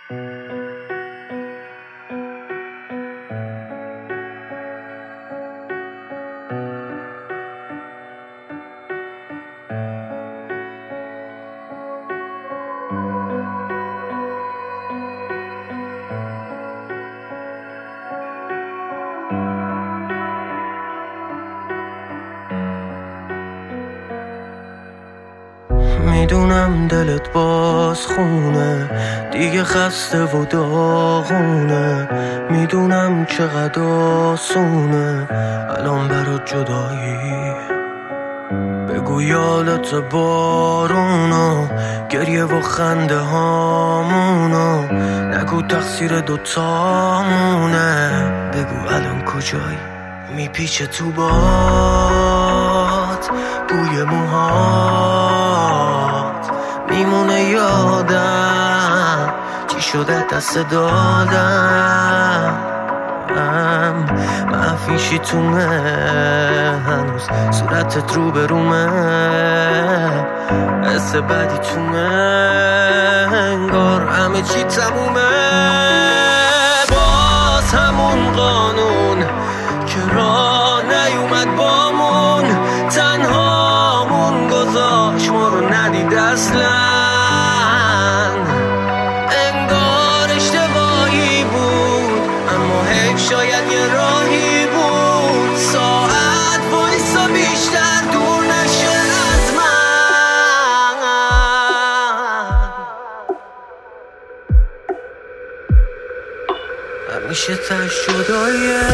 میدونم دلت باز خونه دیگه خسته و داغونه، میدونم چقدر آسونه الان برات جدایی. بگو یادت بارونو، گریه و خنده هامونو، نگو تقصیر دوتامونه. بگو الان کجایی، میپیچه تو باد بوی موهات، میمونه یادم چی شده دست دادم. مفیشی تونه هنوز صورتت رو برومه، حس بدی تونه انگار همه چی تمومه. باز همون قانون که راه نیومد بامون، تنهامون گذاشت ما رو ندید اصلا. انگار اشتباهی بود اما حیف شاید یه راهی بود. ساعت وایسا بیشتر دور نشه از من. همیشه تش جدایه.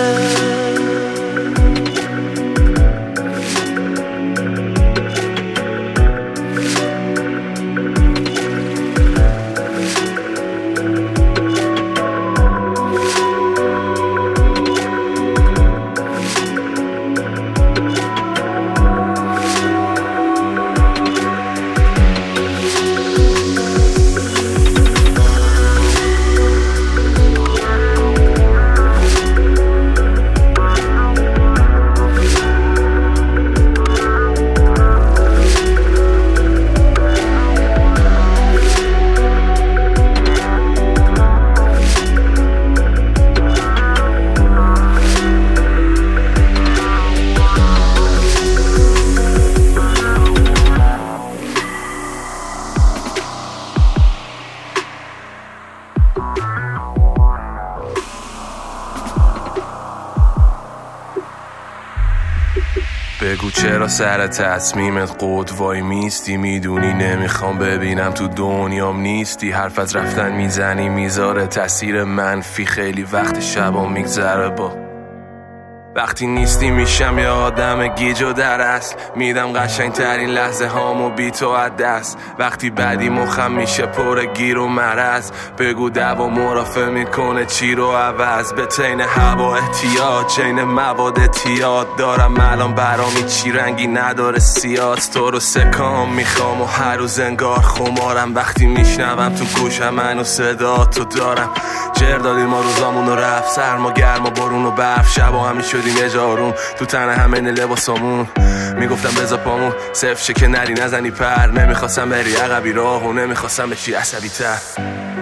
بگو چرا سر تصمیمت قد وای میستی، میدونی نمیخوام ببینم تو دنیام نیستی. حرف از رفتن میزنی میذاره تاثیر منفی، خیلی وقت شبا میگذره با وقتی نیستی. میشم یه آدم گیج و در اصل، میدم قشنگ ترین لحظه هامو بی تو از دست. وقتی بعدی مخم میشه پر گیر و مرض، بگو دوا مرافع میکنه چی رو عوض. به تین هوا احتیاط، چین مواد اعتیاد دارم الان برامی چی رنگی نداره سیاست. تو رو سکام میخوام و هر روز انگار خمارم، وقتی میشنوم تو گوشم منو صدا تو دارم. جر دادیم ما روزامون رو رفت، سرما گرما بارون و برف، شبا همی شدیم یه جارون تو تن همه لباسامون. میگفتم بزا پامون صفر شه که نری نزنی پر، نمیخواستم بری عقبی راهو، نمیخواستم بشی عصبی تر.